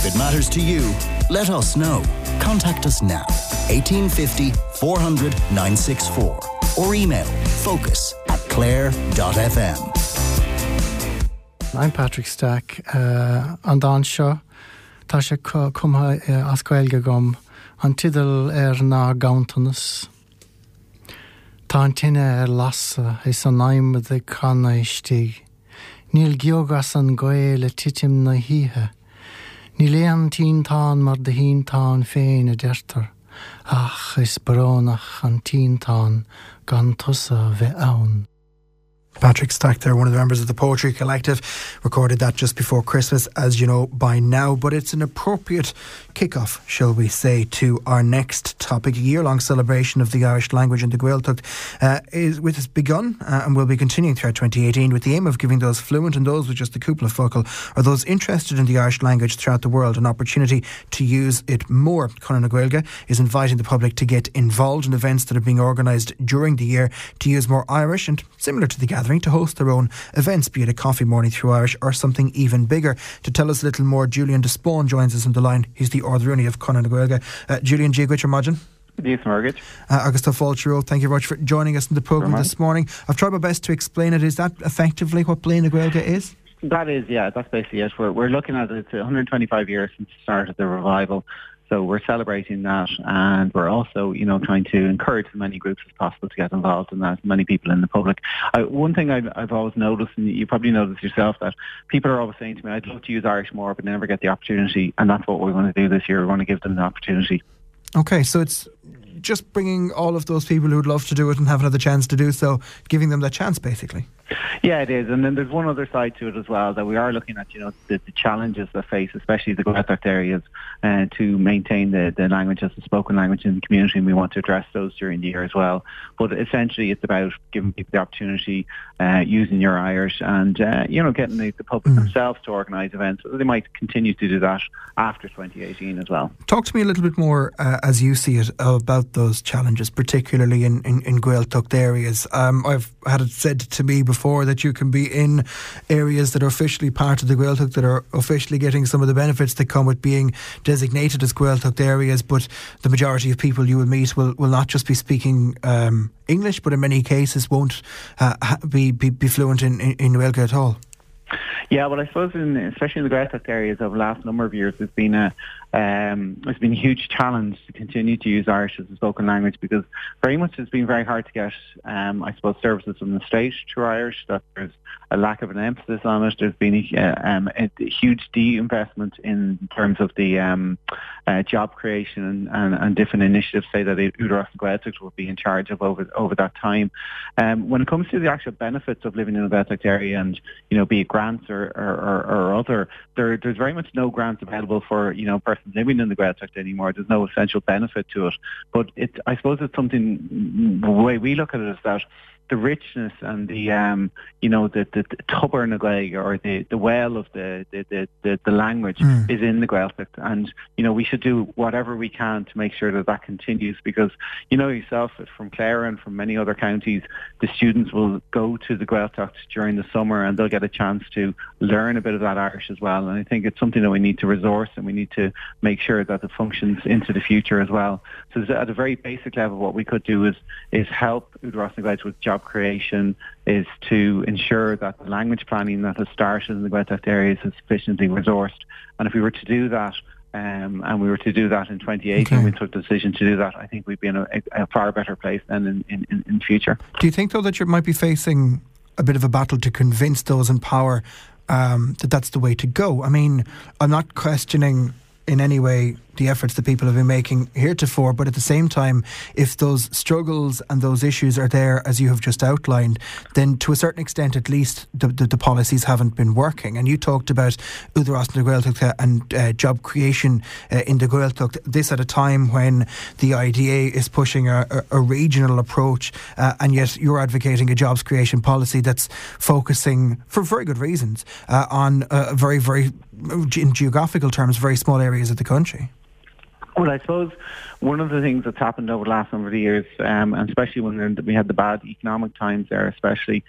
If it matters to you, let us know. Contact us now, 1850 400 964, or email focus@clare.fm. I'm Patrick Stack. An dan seo tá sé cumtha as Gaeilge gom an tidal ná gauntanas. Tá an tine lasa is an aimime de canna istí. Níl giogas an Gael titim na híthe. Ní léan tíntán mar de híntán féin a deirtar. Ach is brónach an tíntán gan tusa bheith ann. Patrick Stack there, one of the members of the Poetry Collective, recorded that just before Christmas, as you know by now. But it's an appropriate kick-off, shall we say, to our next topic. A year-long celebration of the Irish language and the Gaeltacht has begun and will be continuing throughout 2018 with the aim of giving those fluent and those with just the cúpla focal or those interested in the Irish language throughout the world an opportunity to use it more. Conor na Gaeilge is inviting the public to get involved in events that are being organised during the year to use more Irish, and similar to the gathering, to host their own events, be it a coffee morning through Irish or something even bigger. To tell us a little more, Julian Despone joins us on the line. He's the Ordrúnaí of Conor na Gaeilge. Julian, Jigwich or Magin? Yes, Margaret. Agus tá fáilte, thank you very much for joining us in the programme this morning. I've tried my best to explain it. Is that effectively what Blaine na Gaeilge is? That is, yeah, that's basically it. We're looking at it. It's 125 years since the start of the revival. So we're celebrating that, and we're also, trying to encourage as many groups as possible to get involved in that, as many people in the public. One thing I've always noticed, and you probably noticed yourself, that people are always saying to me, I'd love to use Irish more, but never get the opportunity, and that's what we're going to do this year. We're going to give them the opportunity. Okay, so it's just bringing all of those people who'd love to do it and haven't had the chance to do so, giving them that chance, basically. Yeah, it is. And then there's one other side to it as well, that we are looking at, the challenges that face, especially the Gaeltacht areas, to maintain the language as a spoken language in the community, and we want to address those during the year as well. But essentially it's about giving people the opportunity, using your Irish, and, getting the public themselves to organise events. They might continue to do that after 2018 as well. Talk to me a little bit more, as you see it, about those challenges, particularly in Gaeltacht areas. I've had it said to me before that you can be in areas that are officially part of the Gaeltacht, that are officially getting some of the benefits that come with being designated as Gaeltacht areas, but the majority of people you will meet will not just be speaking English, but in many cases won't be fluent in Gaeilge at all. Yeah, well, I suppose especially in the Gaeltacht areas over the last number of years, it's been a huge challenge to continue to use Irish as a spoken language, because very much it's been very hard to get, I suppose, services from the state through Irish, that there's a lack of an emphasis on it. There's been a huge de-investment in terms of the job creation and different initiatives, say, that Údarás na Gaeltacht will be in charge of over that time. When it comes to the actual benefits of living in a Gaeltacht area, and, be it grants or other, there's very much no grants available for, persons living in the Gaeltacht anymore. There's no essential benefit to it. But I suppose it's something, the way we look at it is that the richness and the tubber na Gaeilge, or the well of the language is in the Gaeltacht, and we should do whatever we can to make sure that continues, because yourself from Clare and from many other counties, the students will go to the Gaeltacht during the summer and they'll get a chance to learn a bit of that Irish as well. And I think it's something that we need to resource, and we need to make sure that it functions into the future as well. So at a very basic level, what we could do is help Údarás na Gaeltacht with job creation, is to ensure that the language planning that has started in the Gaeltacht areas is sufficiently resourced. And if we were to do that, and we were to do that in 2018, we took the decision to do that, I think we'd be in a far better place than in the future. Do you think, though, that you might be facing a bit of a battle to convince those in power that that's the way to go? I mean, I'm not questioning in any way the efforts that people have been making heretofore, but at the same time, if those struggles and those issues are there, as you have just outlined, then to a certain extent at least the policies haven't been working. And you talked about Údarás na Gaeltacht and job creation in the Gaeltacht, this at a time when the IDA is pushing a regional approach, and yet you're advocating a jobs creation policy that's focusing, for very good reasons, on very, very, in geographical terms, very small areas of the country. Well, I suppose one of the things that's happened over the last number of years, and especially when we had the bad economic times there, especially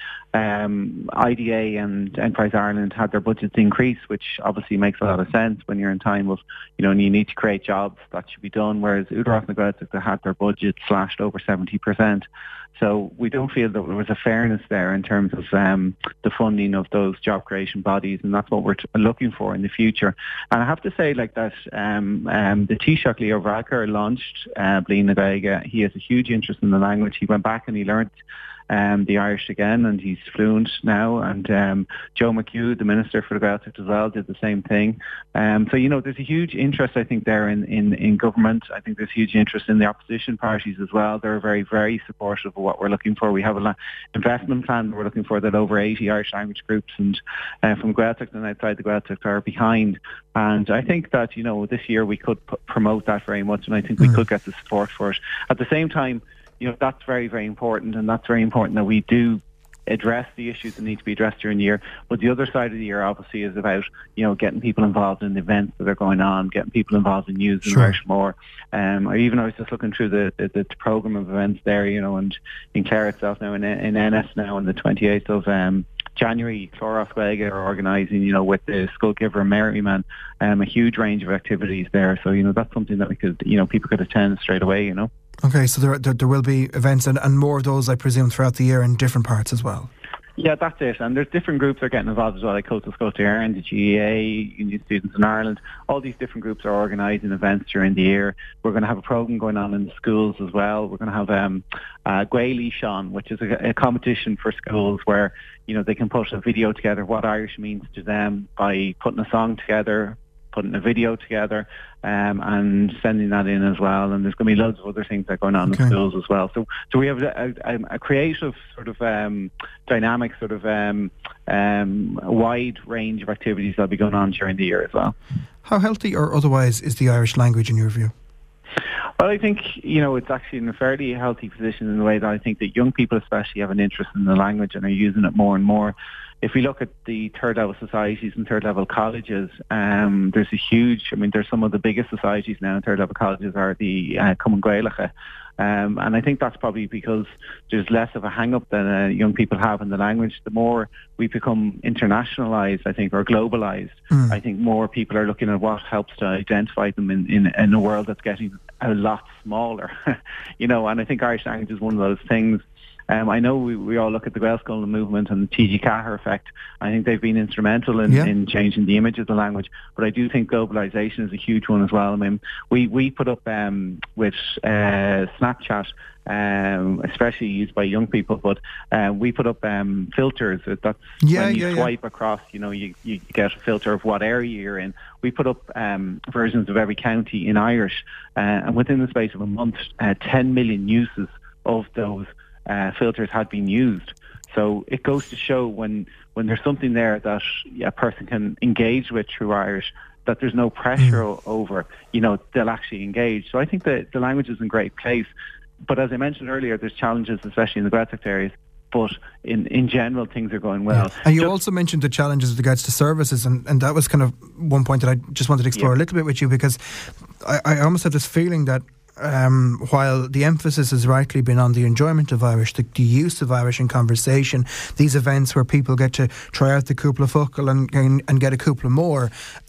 IDA and Enterprise Ireland had their budgets increase, which obviously makes a lot of sense when you're in time of, and you need to create jobs, that should be done, whereas Údarás na Gaeltachta had their budget slashed over 70%. So we don't feel that there was a fairness there in terms of the funding of those job creation bodies, and that's what we're looking for in the future. And I have to say, like that, the Taoiseach Leo Varadkar launched Bliain na Gaeilge. He has a huge interest in the language. He went back and he learnt the Irish again, and he's fluent now. And Joe McHugh, the Minister for the Gaeltacht as well, did the same thing. So, there's a huge interest, I think, there in government. I think there's huge interest in the opposition parties as well. They're very, very supportive of what we're looking for. We have an investment plan we're looking for that over 80 Irish language groups and from Gaeltacht and outside the Gaeltacht are behind. And I think that, this year we could promote that very much, and I think we could get the support for it. At the same time, that's very, very important, and that's very important that we do address the issues that need to be addressed during the year. But the other side of the year, obviously, is about, getting people involved in the events that are going on, getting people involved in news and Irish more. I was just looking through the programme of events there, and in Clare itself now, in Ennis now, on the 28th of January, Clárás Gaeilge are organising, with the School Giver and Merryman, a huge range of activities there. So, that's something that we could, people could attend straight away, Okay, so there will be events and more of those, I presume, throughout the year in different parts as well. Yeah, that's it. And there's different groups that are getting involved as well, like Coastal Scotia Ireland, the GEA, Union Students in Ireland. All these different groups are organising events during the year. We're going to have a programme going on in the schools as well. We're going to have Gaeli Sean, which is a competition for schools where, they can put a video together, what Irish means to them, by putting a song together, putting a video together, and sending that in as well. And there's going to be loads of other things that are going on in schools as well. So we have a creative sort of dynamic sort of wide range of activities that'll be going on during the year as well. How healthy or otherwise is the Irish language in your view? Well, I think, it's actually in a fairly healthy position in the way that I think that young people especially have an interest in the language and are using it more and more. If we look at the third level societies and third level colleges, there's there's some of the biggest societies now in third level colleges are the Cumann Gaeltacha. And I think that's probably because there's less of a hang-up than young people have in the language. The more we become internationalised, I think, or globalised, I think more people are looking at what helps to identify them in a world that's getting a lot smaller. And I think Irish language is one of those things. I know we all look at the Gaelscoill movement and the T.G. Cahir effect. I think they've been instrumental in changing the image of the language, but I do think globalisation is a huge one as well. I mean, we put up with Snapchat, especially used by young people, but we put up filters. That's when you swipe across, you get a filter of what area you're in. We put up versions of every county in Irish, and within the space of a month, 10 million uses of those filters had been used. So it goes to show when there's something there that a person can engage with through Irish, that there's no pressure over, they'll actually engage. So I think that the language is in great place. But as I mentioned earlier, there's challenges, especially in the Gaeltacht areas. But in general, things are going well. Yeah. And you also mentioned the challenges with regards to services, and that was kind of one point that I just wanted to explore a little bit with you, because I almost have this feeling that while the emphasis has rightly been on the enjoyment of Irish, the use of Irish in conversation, these events where people get to try out the cúpla focal and get a cúpla more,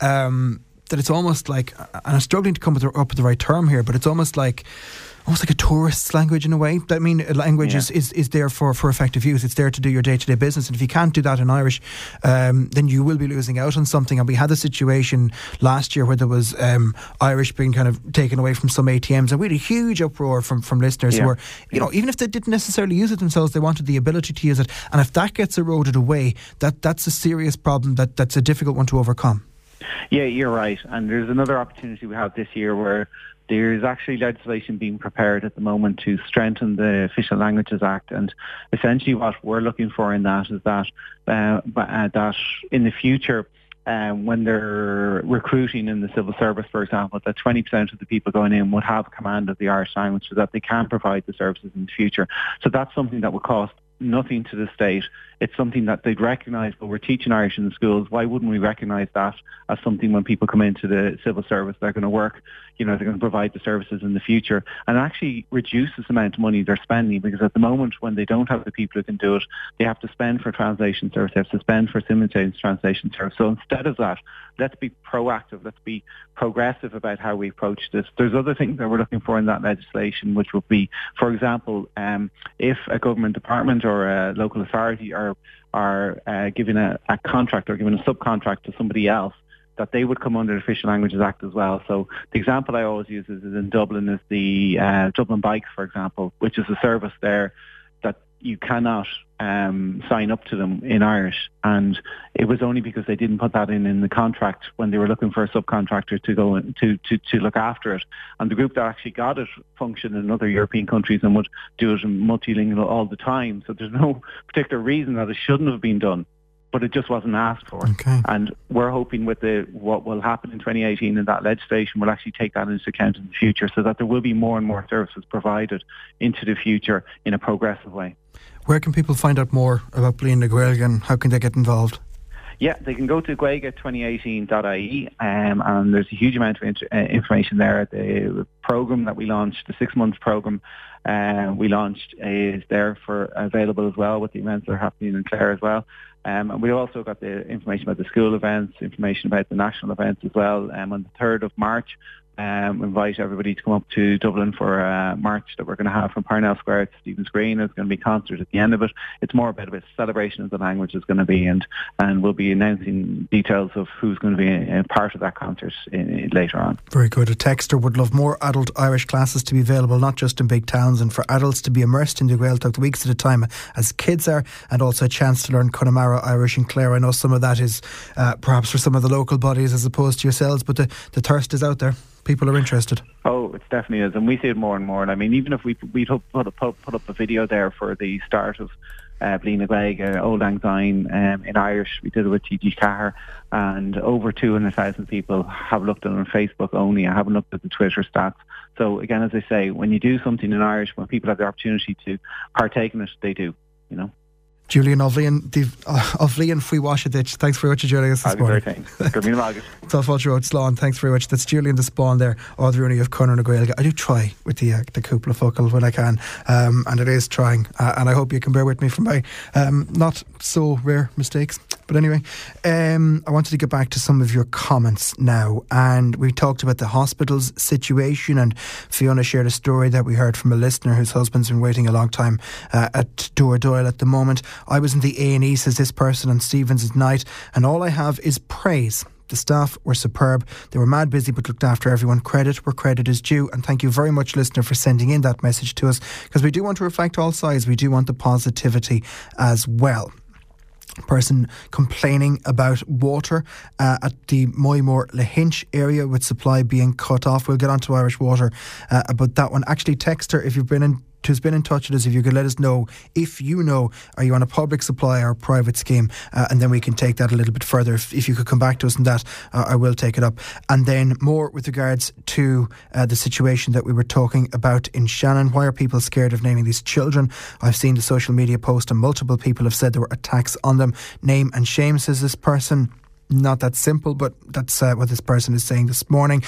that it's almost like, and I'm struggling to come up with the right term here, but it's almost like a tourist's language in a way. I mean, language is there for effective use. It's there to do your day-to-day business. And if you can't do that in Irish, then you will be losing out on something. And we had a situation last year where there was Irish being kind of taken away from some ATMs. And we had a huge uproar from listeners who were, even if they didn't necessarily use it themselves, they wanted the ability to use it. And if that gets eroded away, that's a serious problem that's a difficult one to overcome. Yeah, you're right. And there's another opportunity we have this year where there's actually legislation being prepared at the moment to strengthen the Official Languages Act, and essentially what we're looking for in that is that that in the future, when they're recruiting in the civil service, for example, that 20% of the people going in would have command of the Irish language so that they can provide the services in the future. So that's something that would cost nothing to the state. It's something that they'd recognise, but we're teaching Irish in the schools. Why wouldn't we recognise that as something when people come into the civil service, they're going to work, they're going to provide the services in the future, and it actually reduces the amount of money they're spending, because at the moment when they don't have the people who can do it, they have to spend for translation service, they have to spend for simultaneous translation service. So instead of that, let's be proactive, let's be progressive about how we approach this. There's other things that we're looking for in that legislation, which would be, for example, if a government department or a local authority are giving a contract or giving a subcontract to somebody else, that they would come under the Official Languages Act as well. So the example I always use is in Dublin is the Dublin Bikes, for example, which is a service there that you cannot sign up to them in Irish, and it was only because they didn't put that in the contract when they were looking for a subcontractor to go to look after it. And the group that actually got it functioned in other European countries and would do it in multilingual all the time. So there's no particular reason that it shouldn't have been done, but it just wasn't asked for. Okay. And we're hoping with what will happen in 2018 in that legislation will actually take that into account in the future, so that there will be more and more services provided into the future in a progressive way. Where can people find out more about Bliain na Gaeilge, and how can they get involved? Yeah, they can go to gaeilge2018.ie, and there's a huge amount of information there. The programme that we launched, the 6-month programme we launched, is there for available as well, with the events that are happening in Clare as well. And we also got the information about the school events, information about the national events as well. On the 3rd of March, we invite everybody to come up to Dublin for a march that we're going to have from Parnell Square to Stephen's Green. There's going to be concerts at the end of it. It's more about a celebration of the language is going to be, and we'll be announcing details of who's going to be a part of that concert later on. Very good. A texter would love more adult Irish classes to be available, not just in big towns, and for adults to be immersed in the Gaeltacht weeks at a time as kids are, and also a chance to learn Connemara Irish in Clare. I know some of that is perhaps for some of the local bodies as opposed to yourselves, but the thirst is out there. People are interested. Oh, it definitely is, and we see it more and more. And I mean, even if we'd put up a video there for the start of Bliain na Gaeilge, Old Lang Syne in Irish, we did it with T.G. Cahir, and over 200,000 people have looked at it on Facebook only. I haven't looked at the Twitter stats. So again, as I say, when you do something in Irish, when people have the opportunity to partake in it, they do, Julian O'Flean Fui Washadich, thanks very much for joining us this morning. Thanks very much. That's Julian the Spawn there, Ardhrúnaí of Conor na Gaeilge. I do try with the Cúpla Focal when I can, and it is trying, and I hope you can bear with me for my not so rare mistakes. But anyway, I wanted to get back to some of your comments now, and we talked about the hospital's situation, and Fiona shared a story that we heard from a listener whose husband's been waiting a long time at Dúrdoyle at the moment. I was in the A&E, says this person, on Stephen's night, and all I have is praise. The staff were superb. They were mad busy but looked after everyone. Credit where credit is due. And thank you very much, listener, for sending in that message to us, because we do want to reflect all sides. We do want the positivity as well. Person complaining about water at the Moymore Lahinch area with supply being cut off. We'll get on to Irish Water about that one. Actually, text her if you've been in touch with us, if you could let us know if you know, are you on a public supply or a private scheme, and then we can take that a little bit further. If you could come back to us on that, I will take it up. And then more with regards to the situation that we were talking about in Shannon. Why are people scared of naming these children? I've seen the social media post and multiple people have said there were attacks on them. Name and shame, says this person. Not that simple, but that's what this person is saying this morning.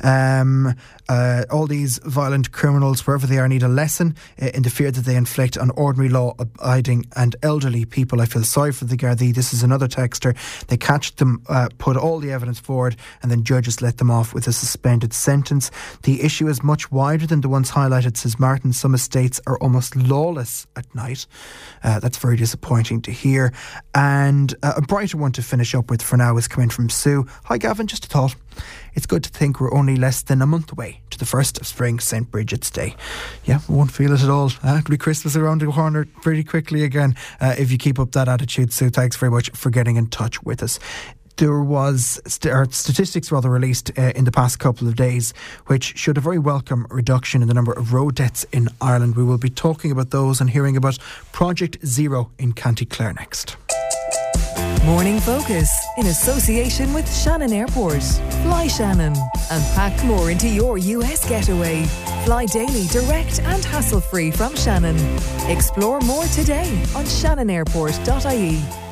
All these violent criminals, wherever they are, need a lesson in the fear that they inflict on ordinary law-abiding and elderly people. I feel sorry for the Gardaí. This is another texter. They catch them, put all the evidence forward, and then judges let them off with a suspended sentence. The issue is much wider than the ones highlighted, says Martin. Some estates are almost lawless at night. That's very disappointing to hear. And a brighter one to finish up with for now is coming from Sue. Hi Gavin, just a thought. It's good to think we're only less than a month away to the 1st of spring, St. Bridget's Day. Yeah, we won't feel it at all. It'll be Christmas around the corner pretty quickly again if you keep up that attitude. Sue, thanks very much for getting in touch with us. There was statistics released in the past couple of days which showed a very welcome reduction in the number of road deaths in Ireland. We will be talking about those and hearing about Project Zero in County Clare next. Morning Focus in association with Shannon Airport. Fly Shannon and pack more into your US getaway. Fly daily, direct and hassle-free from Shannon. Explore more today on shannonairport.ie.